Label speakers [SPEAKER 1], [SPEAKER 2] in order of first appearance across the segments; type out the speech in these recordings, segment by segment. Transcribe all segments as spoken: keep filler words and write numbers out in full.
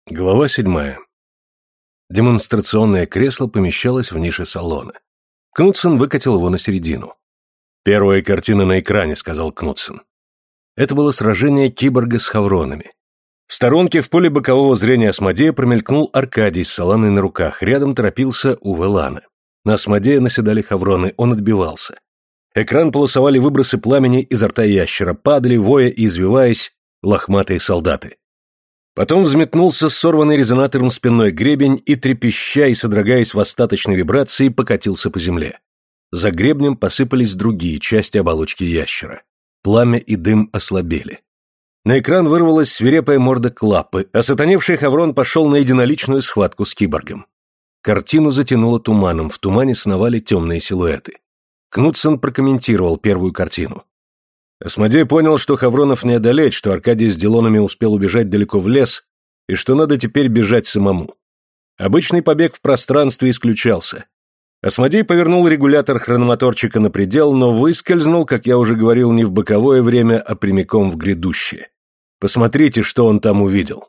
[SPEAKER 1] Глава седьмая. Демонстрационное кресло помещалось в нише салона. Кнутсен выкатил его на середину. «Первая картина на экране», — сказал Кнутсен. Это было сражение киборга с хавронами. В сторонке в поле бокового зрения Асмодея промелькнул Аркадий с Соланой на руках, рядом торопился Уве Лана. На Асмодея наседали хавроны, он отбивался. Экран полосовали выбросы пламени изо рта ящера, падали, воя и извиваясь, лохматые солдаты. Потом взметнулся сорванный резонатором спинной гребень и, трепеща и содрогаясь в остаточной вибрации, покатился по земле. За гребнем посыпались другие части оболочки ящера. Пламя и дым ослабели. На экран вырвалась свирепая морда Клаппы, а сатаневший хаврон пошел на единоличную схватку с киборгом. Картину затянуло туманом, в тумане сновали темные силуэты. Кнутсен прокомментировал первую картину. Асмодей понял, что хавронов не одолеть, что Аркадий с Дилонами успел убежать далеко в лес, и что надо теперь бежать самому. Обычный побег в пространстве исключался. Асмодей повернул регулятор хрономоторчика на предел, но выскользнул, как я уже говорил, не в боковое время, а прямиком в грядущее. Посмотрите, что он там увидел.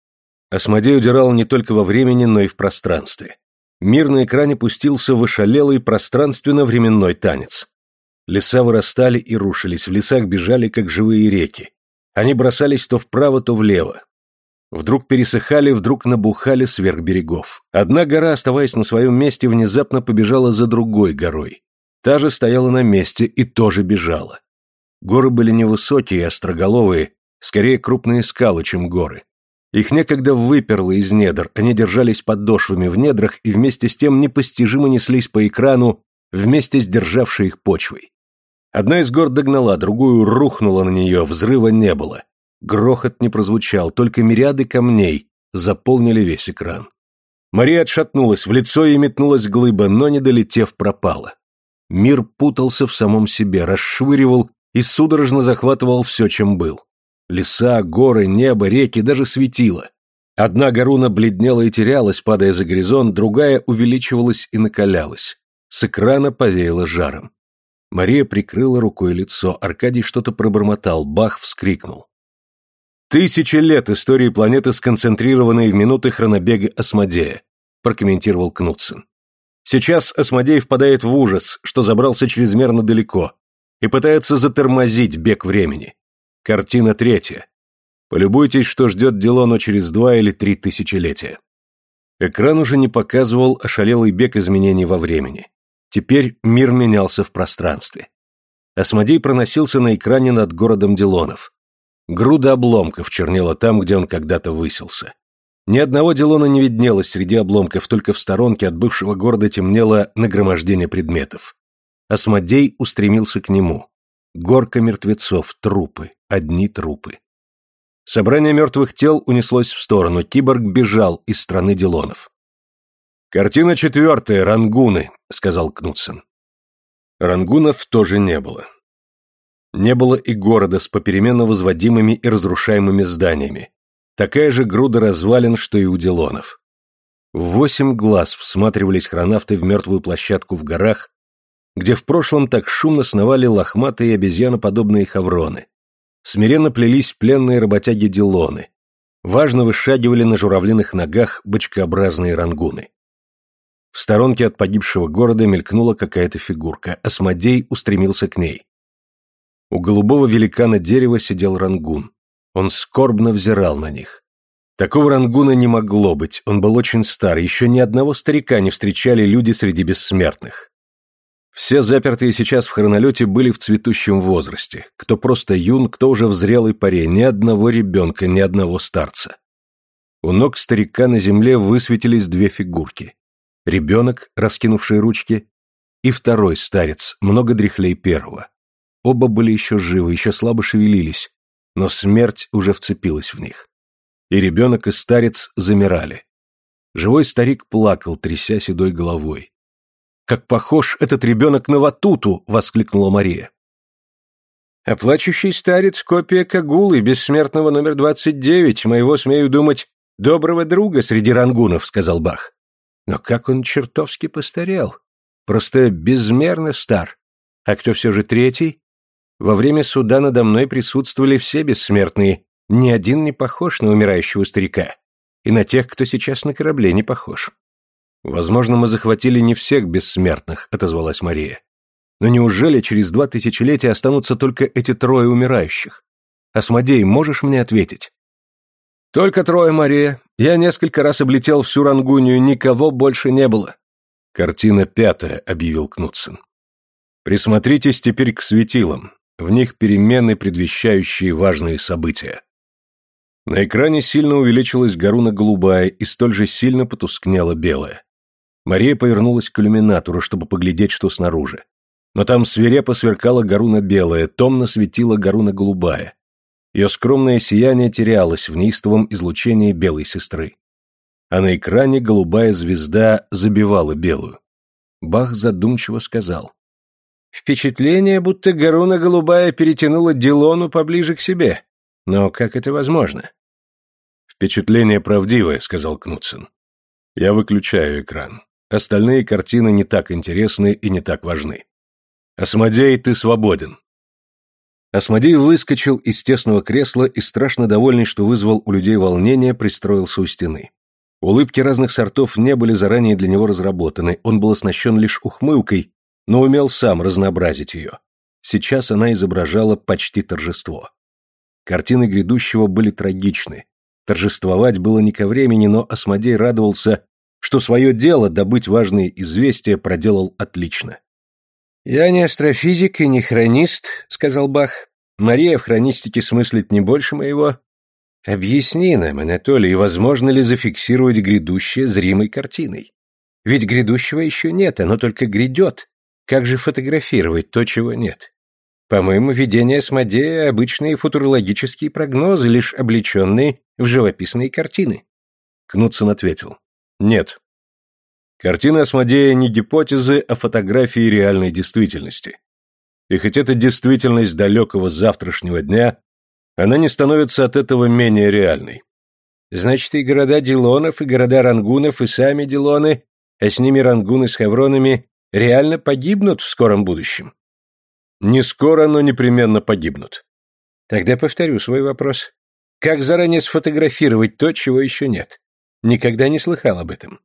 [SPEAKER 1] Асмодей удирал не только во времени, но и в пространстве. Мир на экране пустился в ошалелый пространственно-временной танец. Леса вырастали и рушились, в лесах бежали, как живые реки. Они бросались то вправо, то влево. Вдруг пересыхали, вдруг набухали сверх берегов. Одна гора, оставаясь на своем месте, внезапно побежала за другой горой. Та же стояла на месте и тоже бежала. Горы были невысокие и остроголовые, скорее крупные скалы, чем горы. Их некогда выперло из недр, они держались подошвами в недрах и вместе с тем непостижимо неслись по экрану, вместе с державшей их почвой. Одна из гор догнала, другую рухнула на нее, взрыва не было. Грохот не прозвучал, только мириады камней заполнили весь экран. Мария отшатнулась, в лицо ей метнулась глыба, но, не долетев, пропала. Мир путался в самом себе, расшвыривал и судорожно захватывал все, чем был. Леса, горы, небо, реки, даже светило. Одна горуна бледнела и терялась, падая за горизонт, другая увеличивалась и накалялась. С экрана повеяло жаром. Мария прикрыла рукой лицо, Аркадий что-то пробормотал, Бах вскрикнул. «Тысячи лет истории планеты, сконцентрированные в минуты хронобега Асмодея», прокомментировал Кнутсен. «Сейчас Асмодей впадает в ужас, что забрался чрезмерно далеко, и пытается затормозить бег времени. Картина третья. Полюбуйтесь, что ждет Дилону через два или три тысячелетия». Экран уже не показывал ошалелый бег изменений во времени. Теперь мир менялся в пространстве. Асмодей проносился на экране над городом Дилонов. Груда обломков чернела там, где он когда-то высился. Ни одного Дилона не виднелось среди обломков, только в сторонке от бывшего города темнело нагромождение предметов. Асмодей устремился к нему. Горка мертвецов, трупы, одни трупы. Собрание мертвых тел унеслось в сторону, киборг бежал из страны Дилонов. «Картина четвертая, Рангуны», — сказал Кнутсен. Рангунов тоже не было. Не было и города с попеременно возводимыми и разрушаемыми зданиями. Такая же груда развалин, что и у Дилонов. В восемь глаз всматривались хронавты в мертвую площадку в горах, где в прошлом так шумно сновали лохматые обезьяноподобные хавроны. Смиренно плелись пленные работяги Дилоны. Важно вышагивали на журавлиных ногах бочкообразные рангуны. В сторонке от погибшего города мелькнула какая-то фигурка. Асмодей устремился к ней. У голубого великана дерева сидел рангун. Он скорбно взирал на них. Такого рангуна не могло быть, он был очень стар, еще ни одного старика не встречали люди среди бессмертных. Все запертые сейчас в хронолете были в цветущем возрасте, кто просто юн, кто уже в зрелой поре, ни одного ребенка, ни одного старца. У ног старика на земле высветились две фигурки. Ребенок, раскинувший ручки, и второй старец, много дряхлей первого. Оба были еще живы, еще слабо шевелились, но смерть уже вцепилась в них. И ребенок, и старец замирали. Живой старик плакал, тряся седой головой. «Как похож этот ребенок на Ватуту!» — воскликнула Мария. «А плачущий старец — копия Кагулы, бессмертного номер двадцать девять, моего, смею думать, доброго друга среди рангунов», — сказал Бах. «Но как он чертовски постарел! Просто безмерно стар. А кто все же третий? Во время суда надо мной присутствовали все бессмертные, ни один не похож на умирающего старика. и на тех, кто сейчас на корабле, не похож. Возможно, мы захватили не всех бессмертных, отозвалась Мария. Но неужели через два тысячелетия останутся только эти трое умирающих? Асмодей, можешь мне ответить? Только трое, Мария. Я несколько раз облетел всю Рангунию, никого больше не было. Картина пятая, объявил Кнутсен. Присмотритесь теперь к светилам. В них перемены, предвещающие важные события. На экране сильно увеличилась Гаруна голубая и столь же сильно потускнела белая. Мария повернулась к иллюминатору, чтобы поглядеть, что снаружи. Но там свирепо сверкала Гаруна белая, томно светила Гаруна голубая. Ее скромное сияние терялось в неистовом излучении белой сестры. А на экране голубая звезда забивала белую. Бах задумчиво сказал. Впечатление, будто Гаруна голубая перетянула Дилону поближе к себе. Но как это возможно? Впечатление правдивое, сказал Кнутсен. Я выключаю экран. Остальные картины не так интересны и не так важны. Асмодей, ты свободен. Асмодей выскочил из тесного кресла и, страшно довольный, что вызвал у людей волнение, пристроился у стены. Улыбки разных сортов не были заранее для него разработаны, он был оснащен лишь ухмылкой, но умел сам разнообразить ее. Сейчас она изображала почти торжество. Картины грядущего были трагичны. Торжествовать было не ко времени, но Асмодей радовался, что свое дело, добыть важные известия, проделал отлично. «Я не астрофизик и не хронист», — сказал Бах. «Мария в хронистике смыслит не больше моего. Объясни нам, Анатолий, возможно ли зафиксировать грядущее зримой картиной? Ведь грядущего еще нет, оно только грядет. Как же фотографировать то, чего нет? По-моему, видения Асмодея — обычные футурологические прогнозы, лишь облеченные в живописные картины». Кнутсен ответил. «Нет. Картины Асмодея не гипотезы, а фотографии реальной действительности. И хоть это действительность далекого завтрашнего дня, она не становится от этого менее реальной. Значит, и города Дилонов, и города Рангунов, и сами Дилоны, а с ними Рангуны с Хавронами, реально погибнут в скором будущем? Не скоро, но непременно погибнут. Тогда повторю свой вопрос. Как заранее сфотографировать то, чего еще нет? Никогда не слыхал об этом.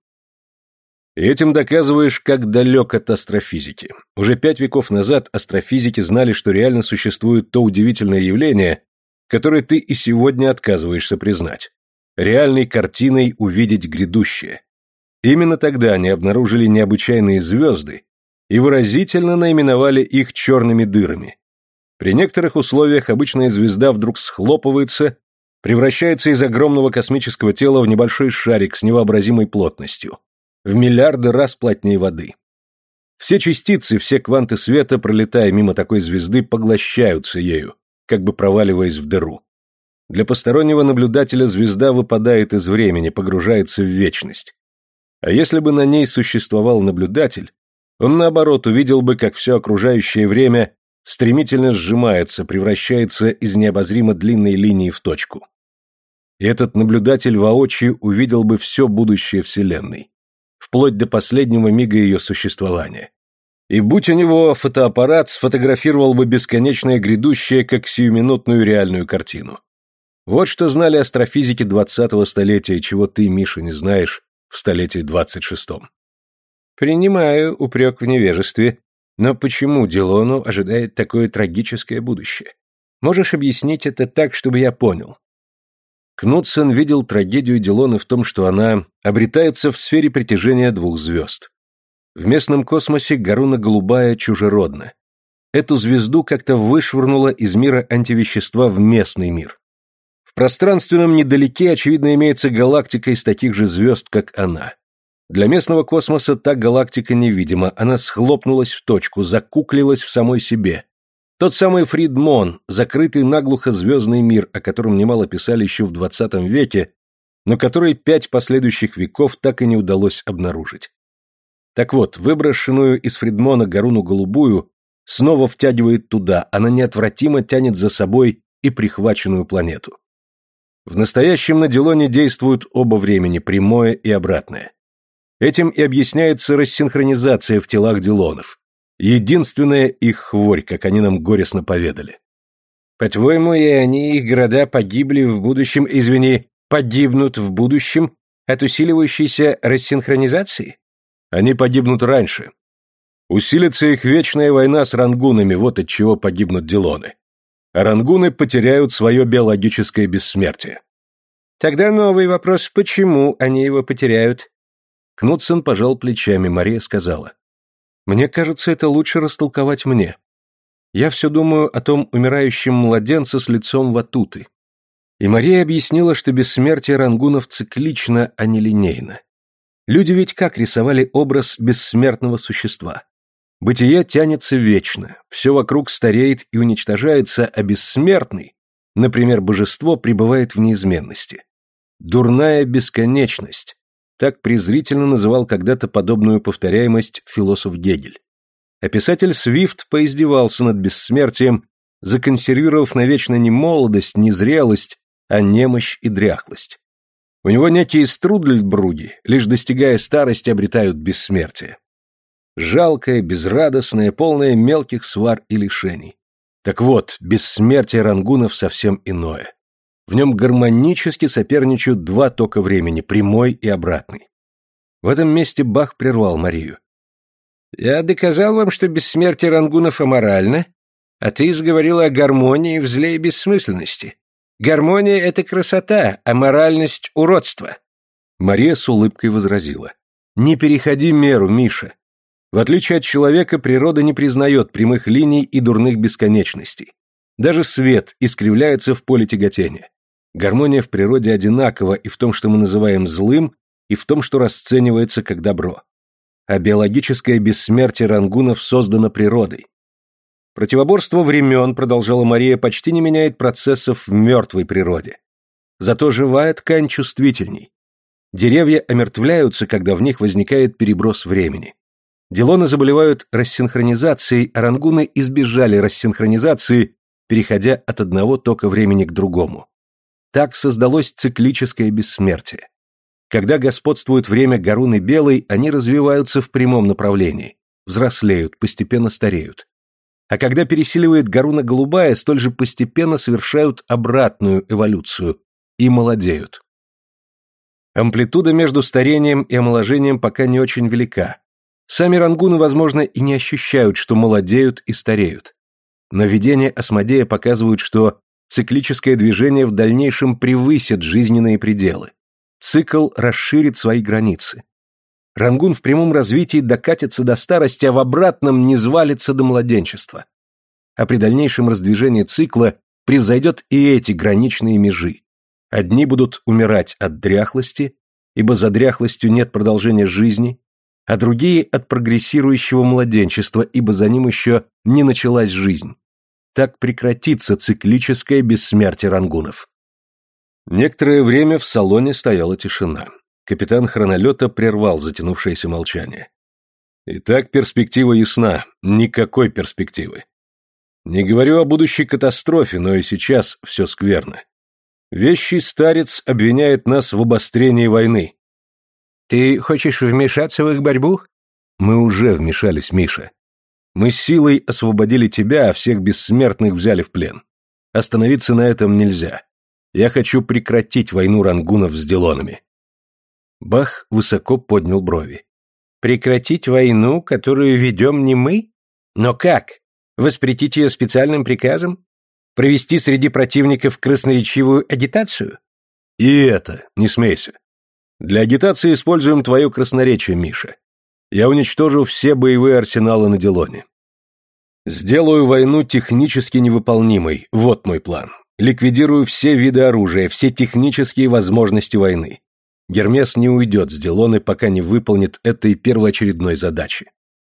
[SPEAKER 1] И этим доказываешь, как далек от астрофизики. Уже пять веков назад астрофизики знали, что реально существует то удивительное явление, которое ты и сегодня отказываешься признать. Реальной картиной увидеть грядущее. Именно тогда они обнаружили необычайные звезды и выразительно наименовали их черными дырами. При некоторых условиях обычная звезда вдруг схлопывается, превращается из огромного космического тела в небольшой шарик с невообразимой плотностью, в миллиарды раз плотнее воды. Все частицы, все кванты света, пролетая мимо такой звезды, поглощаются ею, как бы проваливаясь в дыру. Для постороннего наблюдателя звезда выпадает из времени, погружается в вечность. А если бы на ней существовал наблюдатель, он, наоборот, увидел бы, как все окружающее время стремительно сжимается, превращается из необозримо длинной линии в точку. И этот наблюдатель воочию увидел бы все будущее Вселенной, вплоть до последнего мига ее существования. И будь у него фотоаппарат, сфотографировал бы бесконечное грядущее, как сиюминутную реальную картину. Вот что знали астрофизики двадцатого столетия, чего ты, Миша, не знаешь в столетии двадцать шестом. Принимаю упрек в невежестве, но почему Дилону ожидает такое трагическое будущее? Можешь объяснить это так, чтобы я понял? Кнутсен видел трагедию Дилоны в том, что она обретается в сфере притяжения двух звезд. В местном космосе Гаруна голубая чужеродна. Эту звезду как-то вышвырнуло из мира антивещества в местный мир. В пространственном недалеке, очевидно, имеется галактика из таких же звезд, как она. Для местного космоса та галактика невидима, она схлопнулась в точку, закуклилась в самой себе. Тот самый Фридмон, закрытый наглухо звездный мир, о котором немало писали еще в двадцатом веке, но который пять последующих веков так и не удалось обнаружить. Так вот, выброшенную из Фридмона Гаруну голубую снова втягивает туда, она неотвратимо тянет за собой и прихваченную планету. В настоящем на Дилоне действуют оба времени, прямое и обратное. Этим и объясняется рассинхронизация в телах Дилонов. Единственная их хворь, как они нам горестно поведали. По-твоему, и они, их города погибли в будущем, извини,
[SPEAKER 2] Погибнут в будущем от усиливающейся рассинхронизации?
[SPEAKER 1] Они погибнут раньше. Усилится их вечная война с рангунами, вот от чего погибнут Дилоны. А рангуны потеряют свое биологическое бессмертие.
[SPEAKER 2] Тогда новый вопрос, почему они его потеряют?
[SPEAKER 1] Кнутсен пожал плечами, Мария сказала. Мне кажется, это лучше растолковать мне. Я все думаю о том умирающем младенце с лицом ватуты. И Мария объяснила, что бессмертие рангунов циклично, а не линейно. Люди ведь как рисовали образ бессмертного существа? Бытие тянется вечно, все вокруг стареет и уничтожается, а бессмертный, например, божество, пребывает в неизменности. Дурная бесконечность. Так презрительно называл когда-то подобную повторяемость философ Гегель. А писатель Свифт поиздевался над бессмертием, законсервировав навечно не молодость, не зрелость, а немощь и дряхлость. У него некие Струдельбруги, лишь достигая старости, обретают бессмертие. Жалкое, безрадостное, полное мелких свар и лишений. Так вот, бессмертие рангунов совсем иное. В нем гармонически соперничают два тока времени, прямой и обратный. В этом месте Бах прервал Марию.
[SPEAKER 2] «Я доказал вам, что бессмертие рангунов аморально, а ты заговорила о гармонии в зле и бессмысленности. Гармония — это красота, а моральность — уродство».
[SPEAKER 1] Мария с улыбкой возразила. «Не переходи меру, Миша. В отличие от человека, природа не признает прямых линий и дурных бесконечностей. Даже свет искривляется в поле тяготения. Гармония в природе одинакова и в том, что мы называем злым, и в том, что расценивается как добро. А биологическое бессмертие рангунов создано природой. Противоборство времен, продолжала Мария, почти не меняет процессов в мертвой природе. Зато живая ткань чувствительней. Деревья омертвляются, когда в них возникает переброс времени. Дилоны заболевают рассинхронизацией, а рангуны избежали рассинхронизации, переходя от одного тока времени к другому. Так создалось циклическое бессмертие. Когда господствует время Гаруны Белой, они развиваются в прямом направлении, взрослеют, постепенно стареют. А когда пересиливает Гаруна Голубая, столь же постепенно совершают обратную эволюцию и молодеют. Амплитуда между старением и омоложением пока не очень велика. Сами рангуны, возможно, и не ощущают, что молодеют и стареют. Но видения Асмодея показывают, что циклическое движение в дальнейшем превысит жизненные пределы. Цикл расширит свои границы. Рангун в прямом развитии докатится до старости, а в обратном не свалится до младенчества. А при дальнейшем раздвижении цикла превзойдет и эти граничные межи. Одни будут умирать от дряхлости, ибо за дряхлостью нет продолжения жизни, а другие от прогрессирующего младенчества, ибо за ним еще не началась жизнь. Так прекратится циклическое бессмертие рангунов. Некоторое время в салоне стояла тишина. Капитан хронолета прервал затянувшееся молчание. Итак, перспектива ясна. Никакой перспективы. Не говорю о будущей катастрофе, но и сейчас все скверно. Вещий старец обвиняет нас в обострении войны.
[SPEAKER 2] Ты хочешь вмешаться в их борьбу?
[SPEAKER 1] Мы уже вмешались, Миша. Мы силой освободили тебя, а всех бессмертных взяли в плен. Остановиться на этом нельзя. Я хочу прекратить войну рангунов с Дилонами. Бах высоко поднял брови.
[SPEAKER 2] Прекратить войну, которую ведем не мы? Но как? Воспретить ее специальным приказом? Провести среди противников красноречивую агитацию?
[SPEAKER 1] И это, не смейся. Для агитации используем твое красноречие, Миша. Я уничтожу все боевые арсеналы на Дилоне. Сделаю войну технически невыполнимой, вот мой план. Ликвидирую все виды оружия, все технические возможности войны. Гермес не уйдет с Дилоны, пока не выполнит этой первоочередной задачи.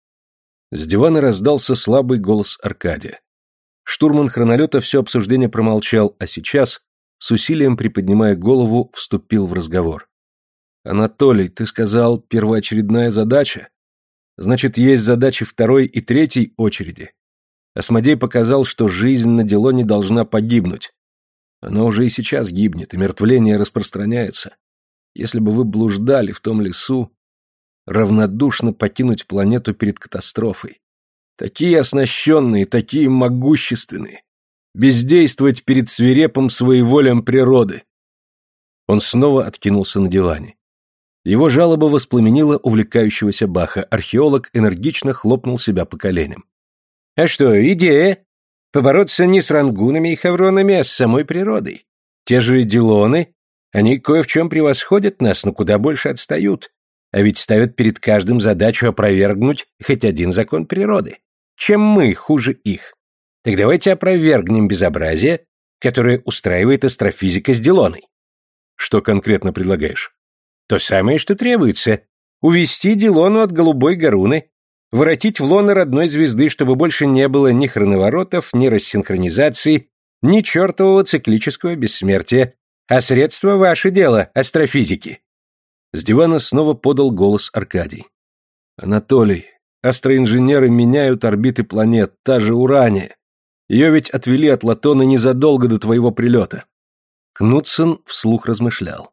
[SPEAKER 1] С дивана раздался слабый голос Аркадия. Штурман хронолета все обсуждение промолчал, а сейчас, с усилием приподнимая голову, вступил в разговор. «Анатолий, ты сказал, первоочередная задача? Значит, есть задачи второй и третьей очереди. Асмодей показал, что жизнь на Дилоне должна погибнуть. Она уже и сейчас гибнет, и мертвление распространяется. Если бы вы блуждали в том лесу, равнодушно покинуть планету перед катастрофой. Такие оснащенные, такие могущественные. Бездействовать перед свирепым своеволием природы. Он снова откинулся на диване. Его жалоба воспламенила увлекающегося Баха. Археолог энергично хлопнул себя по коленям.
[SPEAKER 2] А что, идея? Побороться не с рангунами и хавронами, а с самой природой. Те же дилоны, они кое в чем превосходят нас, но куда больше отстают. А ведь ставят перед каждым задачу опровергнуть хоть один закон природы. Чем мы хуже их? Так давайте опровергнем безобразие, которое устраивает астрофизика с Дилоной.
[SPEAKER 1] Что конкретно предлагаешь?
[SPEAKER 2] То самое, что требуется. Увести Дилону от голубой горуны, воротить в лоно родной звезды, чтобы больше не было ни хроноворотов, ни рассинхронизации, ни чертового циклического бессмертия. А средства — ваше дело, астрофизики.
[SPEAKER 1] С дивана снова подал голос Аркадий. Анатолий, астроинженеры меняют орбиты планет, та же Урания. Ее ведь отвели от Латона незадолго до твоего прилета. Кнутсон вслух размышлял.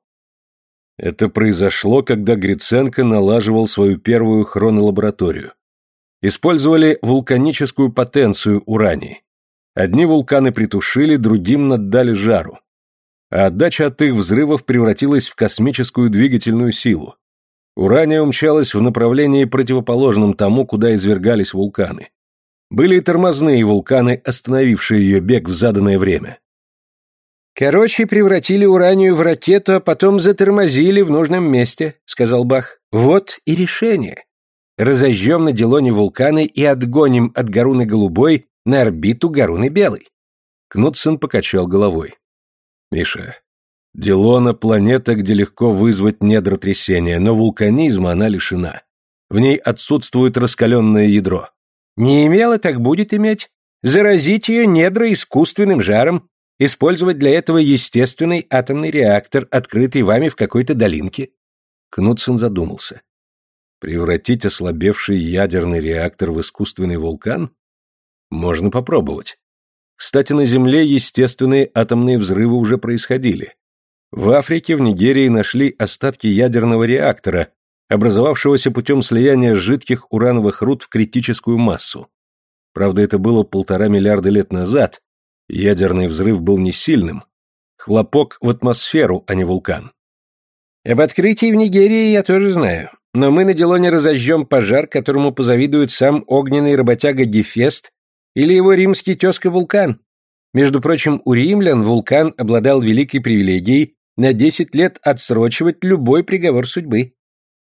[SPEAKER 1] Это произошло, когда Гриценко налаживал свою первую хронолабораторию. Использовали вулканическую потенцию Урании. Одни вулканы притушили, другим наддали жару. А отдача от их взрывов превратилась в космическую двигательную силу. Урания умчалась в направлении противоположном тому, куда извергались вулканы. Были и тормозные вулканы, остановившие ее бег в заданное время.
[SPEAKER 2] «Короче, превратили Уранию в ракету, а потом затормозили в нужном месте», — сказал Бах. «Вот и решение. Разожжем на Дилоне вулканы и отгоним от Горуны Голубой на орбиту Горуны Белой».
[SPEAKER 1] Кнутсон покачал головой. «Миша, Дилона — планета, где легко вызвать недротрясение, но вулканизма она лишена. В ней отсутствует раскаленное ядро».
[SPEAKER 2] «Не имела, так будет иметь. Заразить ее недра искусственным жаром, использовать для этого естественный атомный реактор, открытый вами в какой-то долинке».
[SPEAKER 1] Кнутсон задумался. Превратить ослабевший ядерный реактор в искусственный вулкан? Можно попробовать. Кстати, на Земле естественные атомные взрывы уже происходили. В Африке, в Нигерии нашли остатки ядерного реактора, образовавшегося путем слияния жидких урановых руд в критическую массу. Правда, это было полтора миллиарда лет назад, ядерный взрыв был не сильным. Хлопок в атмосферу, а не вулкан.
[SPEAKER 2] Об открытии в Нигерии я тоже знаю. Но мы на Дилоне разожжем пожар, которому позавидует сам огненный работяга Гефест или его римский тезка-вулкан. Между прочим, у римлян вулкан обладал великой привилегией на десять лет отсрочивать любой приговор судьбы.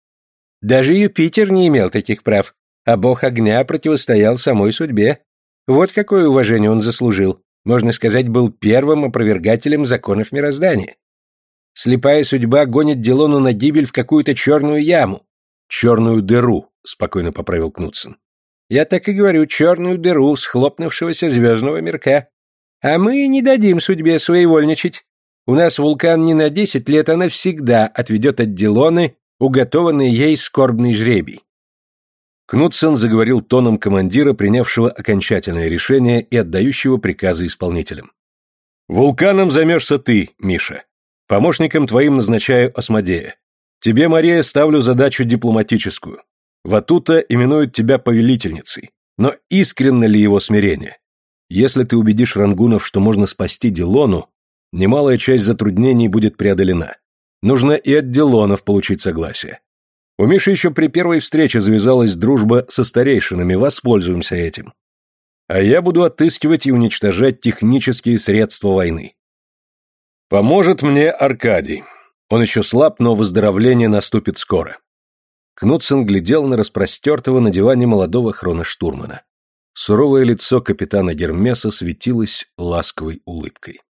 [SPEAKER 2] Даже Юпитер не имел таких прав, а бог огня противостоял самой судьбе. Вот какое уважение он заслужил. Можно сказать, был первым опровергателем законов мироздания. Слепая судьба гонит Дилону на гибель в какую-то черную яму.
[SPEAKER 1] «Черную дыру», — спокойно поправил Кнутсон.
[SPEAKER 2] «Я так и говорю, черную дыру схлопнувшегося звездного мирка. А мы не дадим судьбе своевольничать. У нас вулкан не на десять лет, а навсегда отведет от Дилоны уготованный ей скорбный жребий».
[SPEAKER 1] Кнутсон заговорил тоном командира, принявшего окончательное решение и отдающего приказы исполнителям. «Вулканом займешься ты, Миша. Помощником твоим назначаю Асмодея. Тебе, Мария, ставлю задачу дипломатическую. Ватута именует тебя повелительницей. Но искренне ли его смирение? Если ты убедишь рангунов, что можно спасти Дилону, немалая часть затруднений будет преодолена. Нужно и от Дилонов получить согласие. У Миши еще при первой встрече завязалась дружба со старейшинами, воспользуемся этим. А я буду отыскивать и уничтожать технические средства войны. Поможет мне Аркадий. Он еще слаб, но выздоровление наступит скоро. Кнутсон глядел на распростертого на диване молодого хроноштурмана. Суровое лицо капитана Гермеса светилось ласковой улыбкой.